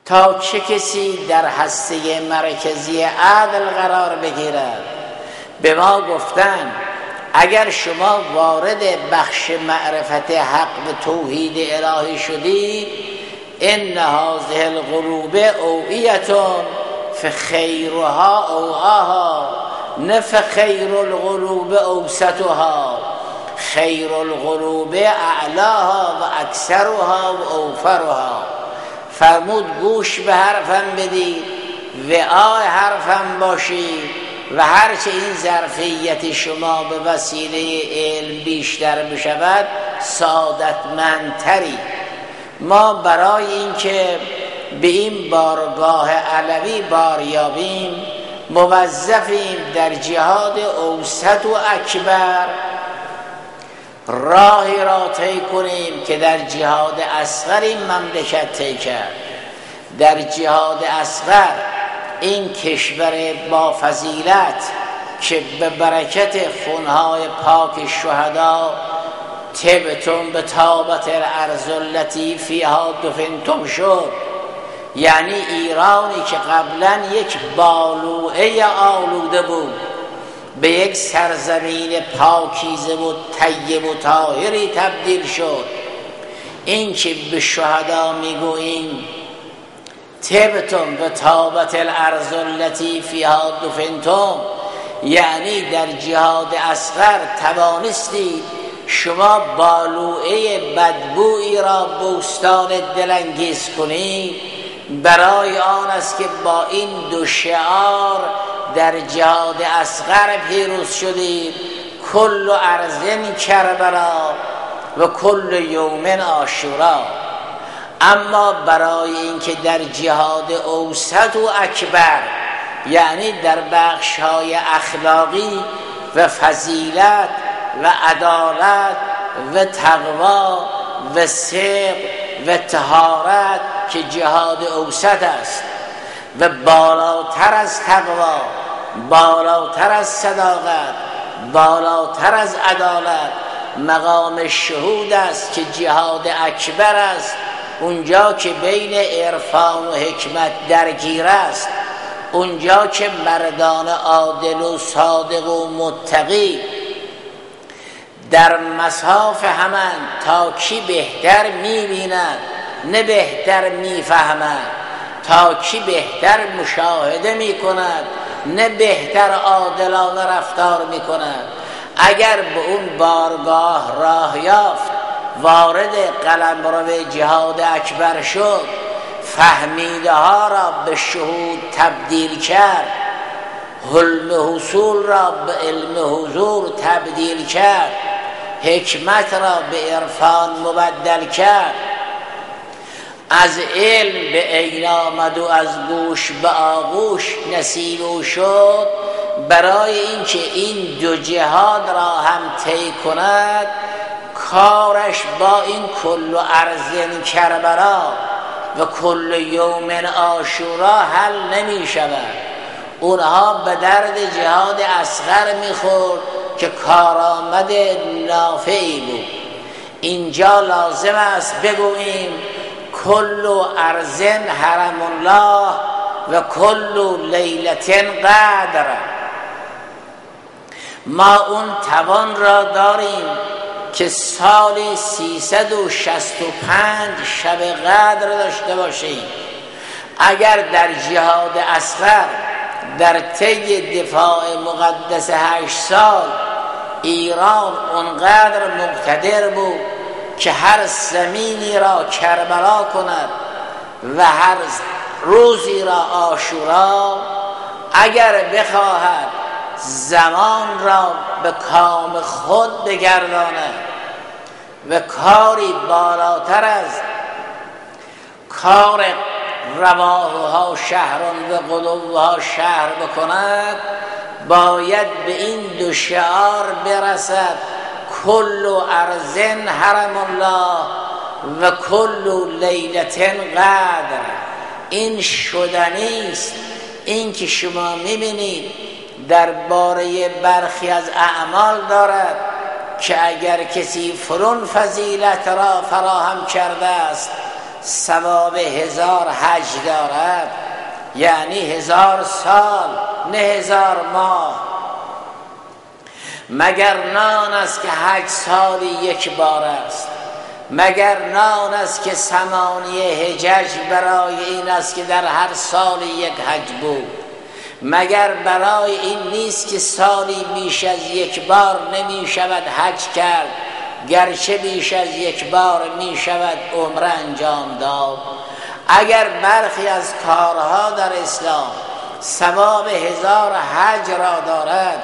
تا چه کسی در هسته مرکزی عدل قرار بگیرد. به ما گفتن اگر شما وارد بخش معرفت حق و توحید الهی شدید، ان هذه القلوب اوعیتون فخیرها اوعاها، نه فخیر القلوب اوسطها، خیر القلوب اعلاها و اکثرها و اوفرها. فرمود گوش به حرفم بدید، وعای حرفم باشید و هرچه این ظرفیت شما به وسیله علم بیشتر بشود سعادتمندتری. ما برای اینکه به این بارگاه علوی باریابیم موظفیم در جهاد اوسط و اکبر راهی را طی کنیم که در جهاد اصغر این مملکت طی کرد. در جهاد اصغر این کشور با فضیلت که به برکت خونهای پاک شهدا طبتم به طابت الارض التي فیها دفنتم شد، یعنی ایرانی که قبلا یک بالوعه آلوده بود به یک سرزمین پاکیزه و طیب و طاهری تبدیل شد. این که به شهدا میگوییم طبتم به طابت الارض التي فیها دفنتم، یعنی در جهاد اصغر توانستید شما بالوعه بدبویی را بوستان دلانگیز کنید. برای آن است که با این دو شعار در جهاد اصغر پیروز شدید، کل ارض کربلا و کل یوم عاشورا. اما برای اینکه در جهاد اوسط و اکبر، یعنی در بخش‌های اخلاقی و فضیلت و عدالت و تقوا و صدق و طهارت که جهاد اوسط است و بالاتر از تقوا، بالاتر از صداقت، بالاتر از عدالت مقام شهود است که جهاد اکبر است، اونجا که بین عرفان و حکمت درگیر است، اونجا که مردان عادل و صادق و متقی در مصاف همند تا کی بهتر میبیند نه بهتر میفهمد، تا کی بهتر مشاهده میکند نه بهتر عادلانه رفتار میکند. اگر به اون بارگاه راه یافت، وارد قلمرو جهاد اکبر شد، فهمیده ها را به شهود تبدیل کرد، حلم حصول را به علم حضور تبدیل کرد، حکمت را به عرفان مبدل کرد، از علم به عین آمد و از گوش به آغوش نصیب او شد. برای اینکه این دو جهاد را هم طی کند، کارش با این کل ارض کربلا و کل یوم عاشورا حل نمی شود. اونها به درد جهاد اصغر میخورد که کارآمد نافعی بود. اینجا لازم است بگوییم کل ارض حرم الله و کل لیلت قدر. ما اون توان را داریم که سالی 365 شب قدر داشته باشیم. اگر در جهاد اصغر در طی دفاع مقدس 8 سال ایران اونقدر مقتدر بود که هر زمینی را کربلا کند و هر روزی را عاشورا، اگر بخواهد زمان را به کام خود بگرداند و کاری بالاتر از کار رواحها شهران و قلوبها شهر بکند، باید به این دو شعار برسد کل ارض حرم الله و کل لیلت قدر. این شدنی است. این که شما میبینید درباره برخی از اعمال دارد که اگر کسی فرون فضیلت را فراهم کرده است ثواب 1000 حج دارد، یعنی 1000 سال نه 1000 ماه. مگر نان است که حج سالی یک بار است؟ مگر نان است که 8 حجج برای این است که در هر سال یک حج بود؟ مگر برای این نیست که سالی بیش از یک بار نمی شود حج کرد، گرچه بیش از یک بار می شود عمره انجام داد؟ اگر برخی از کارها در اسلام ثواب 1000 حج را دارد،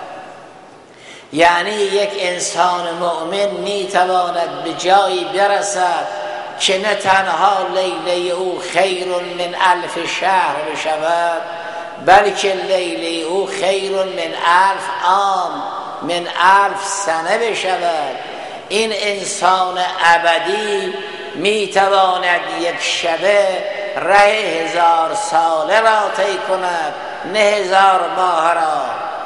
یعنی یک انسان مؤمن می تواند به جایی برسد که نه تنها لیله او خیر من 1000 شهر بشود، بلکه لیله او خیر من 1000 عام، من 1000 سنه بشود. این انسان ابدی می تواند یک شبه ره 1000 ساله را طی کند، نه 1000 ماه را.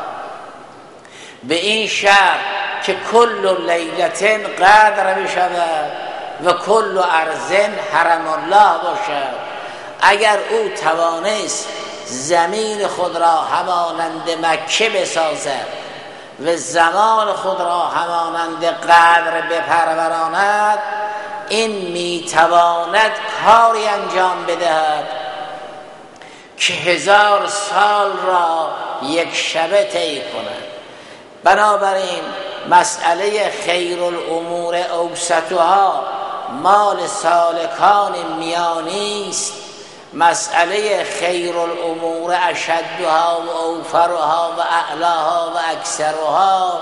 به این شرط که کل لیلت قدر بشود و کل ارض حرم الله باشد. اگر او توانست زمین خود را همانند مکه بسازد و زمان خود را همانند قدر بپروراند، این میتواند کاری انجام بدهد که 1000 سال را یک شبه طی کند. بنابراین مسئله خیر الامور اوسطها مال سالکان میانی است، مسئله خیر الامور اشدها و اوفرها و اعلاها و اکثرها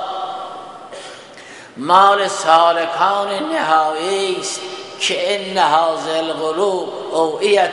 مال سالکان نهایی است که ان هذه القلوب اوعیة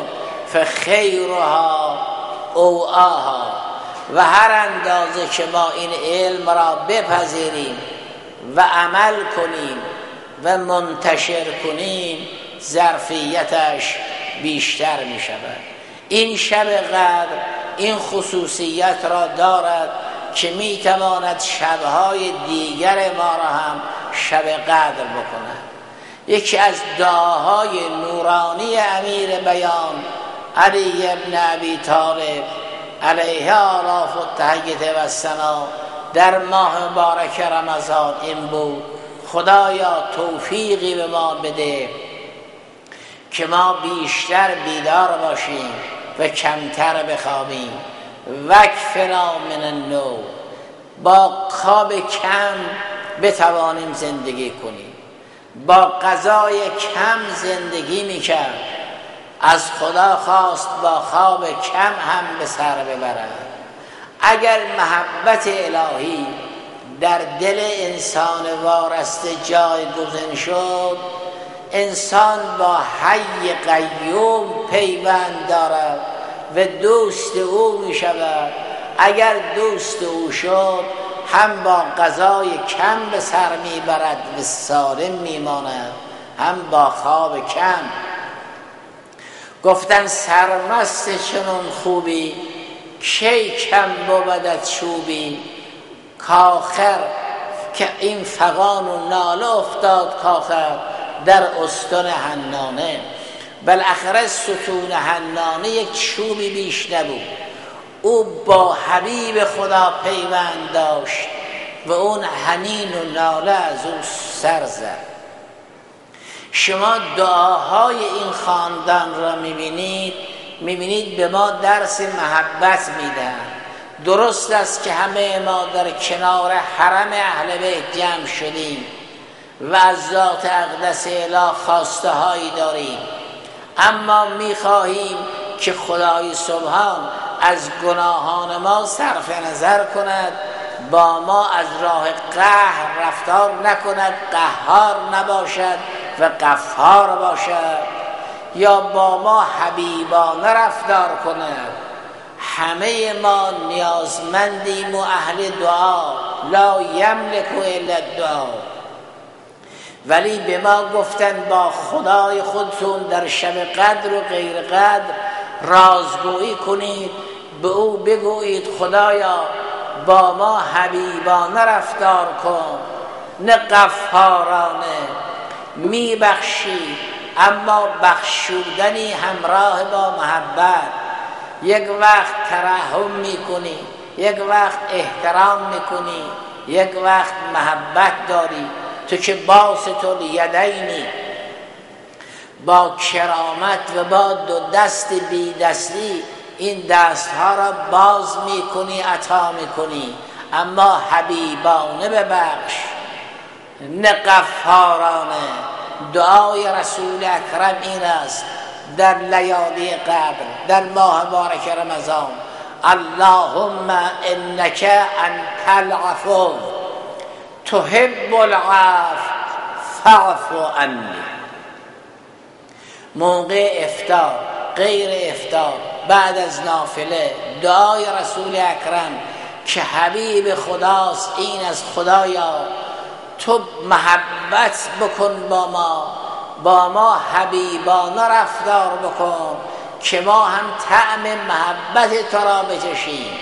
فخیرها اوعاها. و هر اندازه که ما این علم را بپذیریم و عمل کنیم و منتشر کنیم، ظرفیتش بیشتر می شود. این شب قدر این خصوصیت را دارد که می تواند شبهای دیگر ما را هم شب قدر بکند. یکی از دعاهای نورانی امیر بیان علی ابن ابی طالب علیه آلاف التحیة و الثنا در ماه مبارک رمضان این بود: خدایا توفیقی به ما بده که ما بیشتر بیدار باشیم و کمتر بخوابیم. وکفنا من النوم، با خواب کم بتوانیم زندگی کنیم. با غذای کم زندگی میکرد، از خدا خواست با خواب کم هم به سر ببرد. اگر محبت الهی در دل انسان وارسته جایگزین شد، انسان با حی قیوم پیوند دارد و دوست او می شود. اگر دوست او شد، هم با غذای کم به سر می برد و سالم می ماند، هم با خواب کم. گفتن سرمست چنون خوبی کی کم بودت چوبی، کاخر که این فغان و ناله افتاد کاخر در استون حنانه. بالاخره ستون حنانه یک چوبی بیش نبود. او با حبیب خدا پیوند داشت و اون حنین و ناله از او سر زد. شما دعاهای این خاندان را میبینید به ما درس محبت میدن. درست است که همه ما در کنار حرم اهل بیت جمع شدیم و از ذات اقدس اله خواسته هایی داریم، اما میخواهیم که خدای سبحان از گناهان ما صرف نظر کند، با ما از راه قهر رفتار نکند، قهار نباشد و غفار باشد، یا با ما حبیبانه رفتار کند. همه ما نیازمندیم و اهل دعا، لا یملک الا الدعا. ولی به ما گفتن با خدای خودتون در شب قدر و غیر قدر رازگویی کنید، به او بگویید خدایا با ما حبیبانه رفتار کن، نه غفارانه. میبخشی اما بخشودنی همراه با محبت. یک وقت ترحم میکنی، یک وقت احترام میکنی، یک وقت محبت داری. تو که باسط الیدینی، با کرامت و با دو دست بی دستی این دستها را باز میکنی، عطا میکنی. اما حبیبانه ببخش، نه غفارانه. دعای رسول اکرم این است در لیالی قدر، در ماه مبارک رمضان: اللهم انک انت العفو تحب العفو فاعف عنی. موقع افطار، غیر افطار، بعد از نافله، دعای رسول اکرم که حبیب خداست این از خدایا تو محبت بکن با ما حبیبانه رفتار بکن که ما هم طعم محبت تو را بچشیم.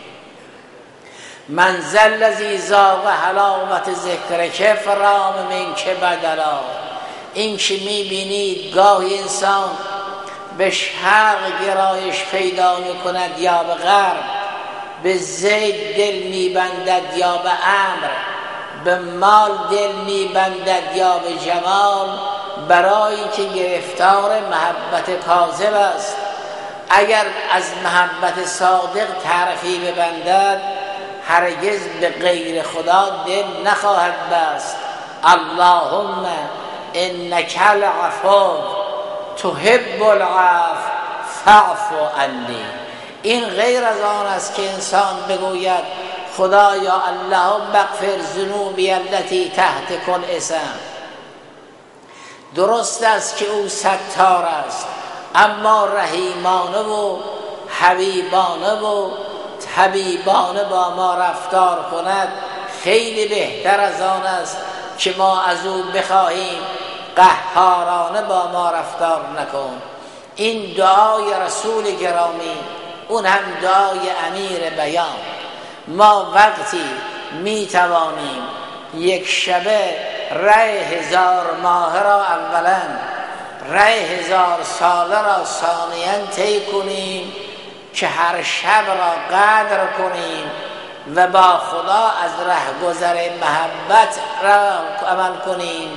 من ذا الذی ذاق حلاوت ذکرک فرام منک بدلا. این که میبینید گاهی انسان به شرق گرایش پیدا میکند یا به غرب، به زید دل میبندد یا به امر، به مال دل میبندد یا به جمال، برای اینکه گرفتار محبت کاذب است. اگر از محبت صادق طرفی ببندد هرگز به غیر خدا دل نخواهد بست. اللهم انک العفو تحب العفو فاعف عنی. این غیر از آن است که انسان بگوید خدایا اللهم اغفر ذنوبی التي تحت کل اسم. درست است که او ستار است، اما رحیمانه و حبیبانه و طبیبانه با ما رفتار کند خیلی بهتر از آن است که ما از او بخواهیم قهارانه با ما رفتار نکن. این دعای رسول گرامی، اون هم دعای امیر بیان. ما وقتی می توانیم یک شبه ره 1000 ماه را اولا، ره 1000 ساله را ثانیا طی کنیم که هر شب را قدر کنیم و با خدا از رهگذر محبت را عمل کنیم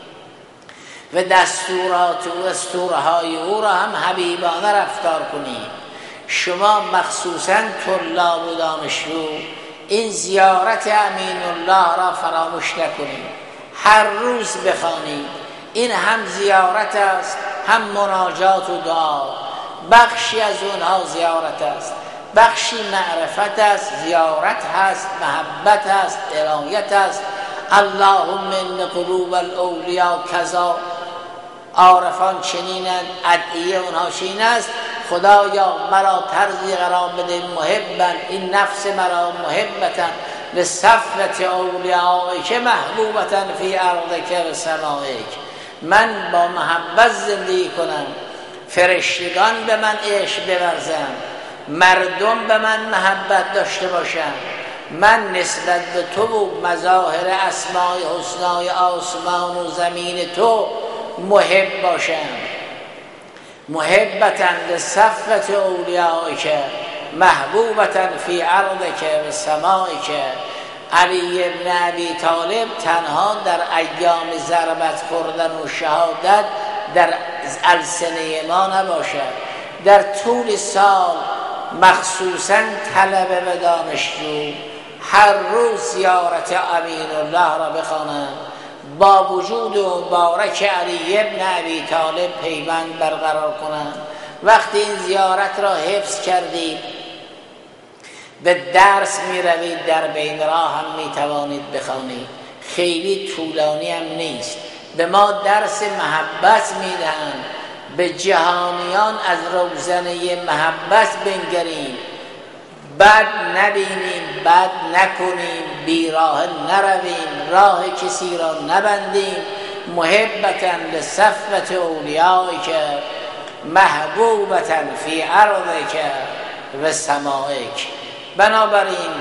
و دستورات و دستورهای او را هم حبیبانه رفتار کنیم. شما مخصوصا طلاب و دانشجو این زیارت امین الله را فراموش نکنید، هر روز بخوانید. این هم زیارت است، هم مناجات و دعا. بخشی از اونها زیارت است، بخشی معرفت است، زیارت هست، محبت است، عنایت است. اللهم ان قلوب الاولیاء کذا. عارفان چنینند، ادعیه اونها چنین است: خدایا مرا طرزی قرار بده محبا، این نفس مرا محبتا لصفوة اولیائک محبوبتا فی ارضک و سمائک. من با محبت زندگی کنم، فرشتگان به من عشق بورزند، مردم به من محبت داشته باشند، من نسبت به تو و مظاهر اسماء حسنای آسمان و زمین تو محب باشم. محبتا لصفوة اولیائک محبوبتا فی ارضک و سمائک. علی ابن ابی طالب تنها در ایام ضربت خوردن و شهادت در السنه ما نباشد، در طول سال مخصوصا طلبه و دانشجو هر روز زیارت امین الله را بخوانند، با وجود مبارک علی ابن ابی طالب پیوند برقرار کنند. وقتی این زیارت را حفظ کردید به درس می روید، در بین راه هم می توانید بخوانید، خیلی طولانی هم نیست. به ما درس محبت می دهند، به جهانیان از روزنه محبت بنگریم، بد نبینیم، بد نکنیم، بیراه نرویم، راه کسی را نبندیم. محبتا لصفوة اولیائک محبوبتا فی ارضک و سمائک. بنابراین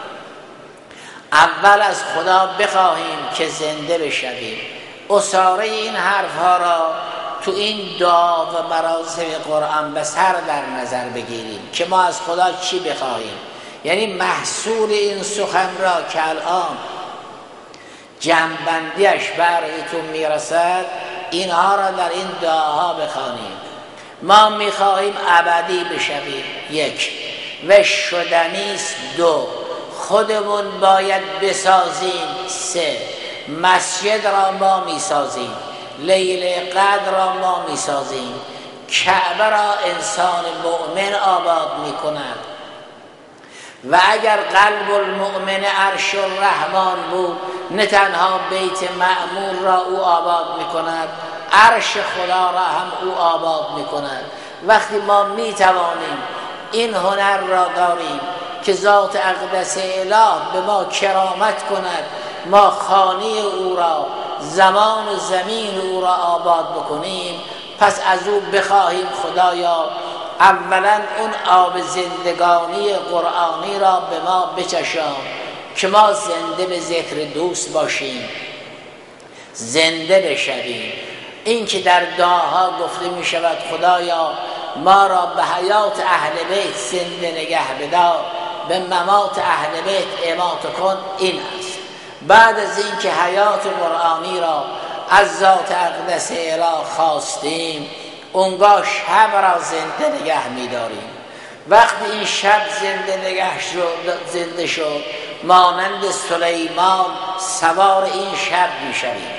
اول از خدا بخواهیم که زنده بشویم. اصاره این حرف ها را تو این دعا و مراسم قرآن به سر در نظر بگیریم که ما از خدا چی بخواهیم. یعنی محصول این سخن را که الان جمع‌بندیش برایتون میرسد، اینها را در این دعاها بخوانیم. ما میخواهیم ابدی بشویم، 1. و شدنیست، 2. خودمون باید بسازیم، 3. مسجد را ما میسازیم، لیل قدر را ما میسازیم، کعبه را انسان مؤمن آباد میکند. و اگر قلب المؤمن عرش الرحمن بود، نه تنها بیت معمور را او آباد میکند، عرش خدا را هم او آباد میکند. وقتی ما میتوانیم این هنر را داریم که ذات اقدس اله به ما کرامت کند، ما خانه او را، زمان و زمین او را آباد بکنیم، پس از او بخواهیم خدایا اولا اون آب زندگانی قرآنی را به ما بچشان که ما زنده به ذکر دوست باشیم، زنده بشویم. این که در دعاها گفته می شود خدایا ما را به حیات اهل بیت زنده نگه بدار، به ممات اهل بیت اماته کن، این است. بعد از این که حیات قرآنی را از ذات اقدس اله خواستیم، اونگاه شب را زنده نگه می داریم. وقتی این شب زنده شد، مانند سلیمان سوار این شب می شویم،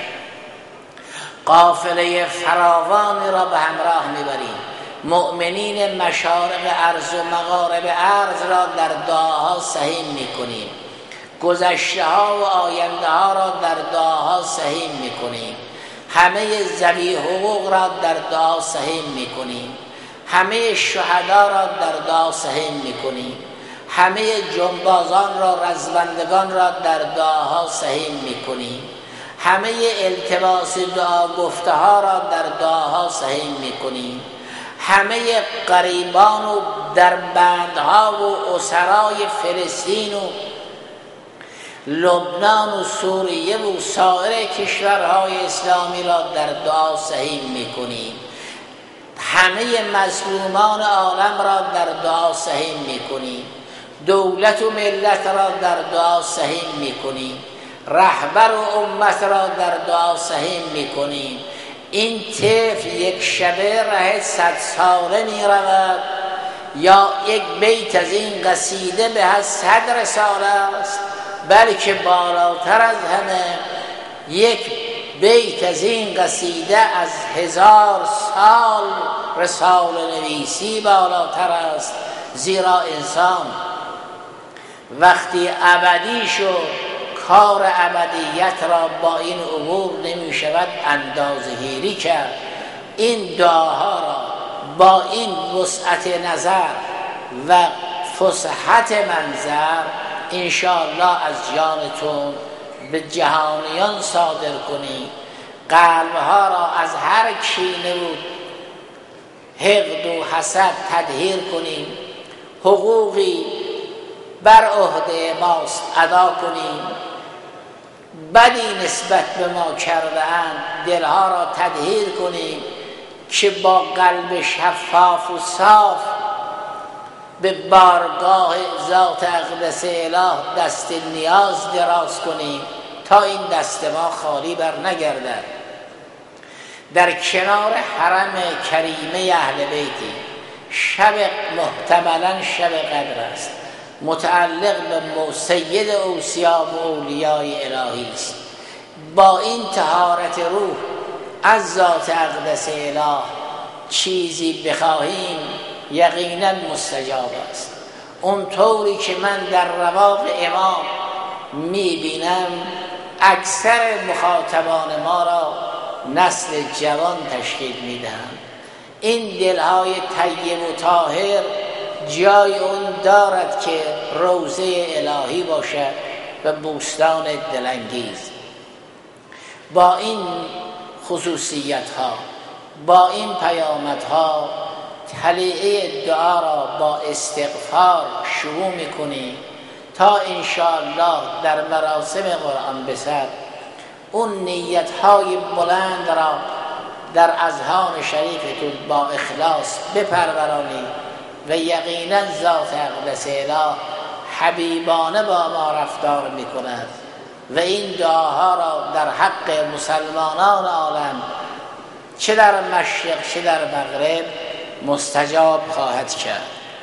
قافله فراوانی را به همراه می بریم. مؤمنین مشارق ارض و مغارب ارض را در دعاها سهیم می کنیم، گذشته ها و آینده ها را در دعاها سهیم می کنیم، همه ذوی حقوق را در دعا سهیم می کنیم، همه شهدا را در دعا سهیم می کنیم، همه جنبازان را، رزمندگان را در دعاها سهیم می کنیم، همه التماس دعا گفته ها را در دعاها سهیم می کنیم، همه غریبان و در بندها و اسرای فلسطین و لبنان و سوریه و سایر کشورهای اسلامی را در دعا سهیم میکنیم، همه مظلومان عالم را در دعا سهیم میکنیم، دولت و ملت را در دعا سهیم میکنیم، رهبر و امت را در دعا سهیم میکنیم. این طفل یک شبه ره 100 ساله می رود یا یک بیت از این قصیده به از 100 رساله است، بلکه بالاتر از همه یک بیت از این قصیده از 1000 سال رساله نویسی بالاتر است. زیرا انسان وقتی ابدی شد، کار ابدیت را با این امور نمی شود اندازه‌گیری کرد. این دعاها را با این وسعت نظر و فصحت منظر انشاءالله از جانتون به جهانیان صادر کنید، قلبها را از هر کینه و حقد و حسد تطهیر کنید، حقوقی بر عهده ماست ادا کنیم، بدی نسبت به ما کرده اند دلها را تطهیر کنیم که با قلب شفاف و صاف به بارگاه ذات اقدس اله دست نیاز دراز کنیم تا این دست ما خالی بر نگردد. در کنار حرم کریمه اهل بیتی شب محتملا شب قدر است، متعلق به سید اوصیا و اولیای الهی است. با این طهارت روح از ذات اقدس اله چیزی بخواهیم یقینا مستجاب است. اون طوری که من در رواق امام میبینم اکثر مخاطبان ما را نسل جوان تشکیل میدهند. این دلهای طیب و طاهر جای اون دارد که روضه الهی باشد و بوستان دلانگیز. با این خصوصیت ها، با این پیامت ها طلیعه دعا را با استغفار شروع میکنیم تا انشاءالله در مراسم قرآن بسر اون نیت های بلند را در اذهان شریفتون با اخلاص بپرورانید و یقینا ذات اقدس اله حبیبانه با ما رفتار میکند و این دعاها را در حق مسلمانان عالم چه در مشرق چه در مغرب مستجاب خواهد کرد.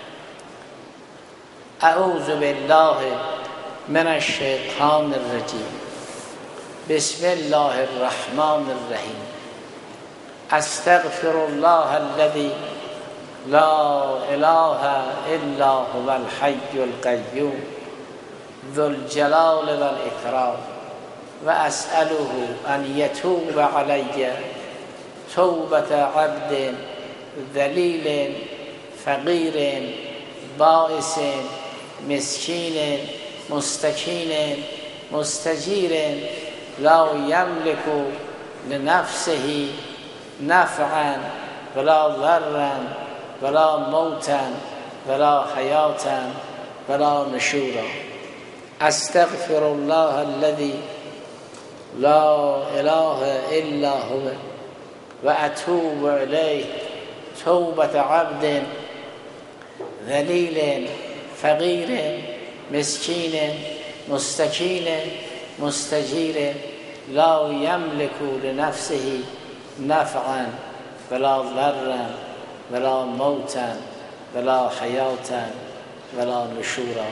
اعوذ بالله من الشیطان الرجیم. بسم الله الرحمن الرحیم. استغفر الله الذي لا اله الا هو الحي القيوم ذو الجلال والاکرام و اسأله ان یتوب علی توبة عبد ذلیل فقیر بائس مسکین مستکین مستجیر لا یملک لنفسه نفعا ولا ضرا ولا موتا ولا حیاتا ولا نشورا. استغفر الله الذي لا اله الا هو و اتوب الیه توبة عبد ذلیل فقیر مسکین مستکین مستجیر لا یملک لنفسه نفعا ولا ضرا ولا موتا ولا حیاتا ولا نشورا.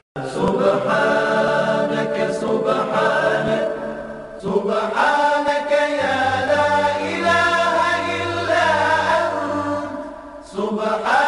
سبحانك سبحانك سبحانك يا لا إله إلا أنت سبحانك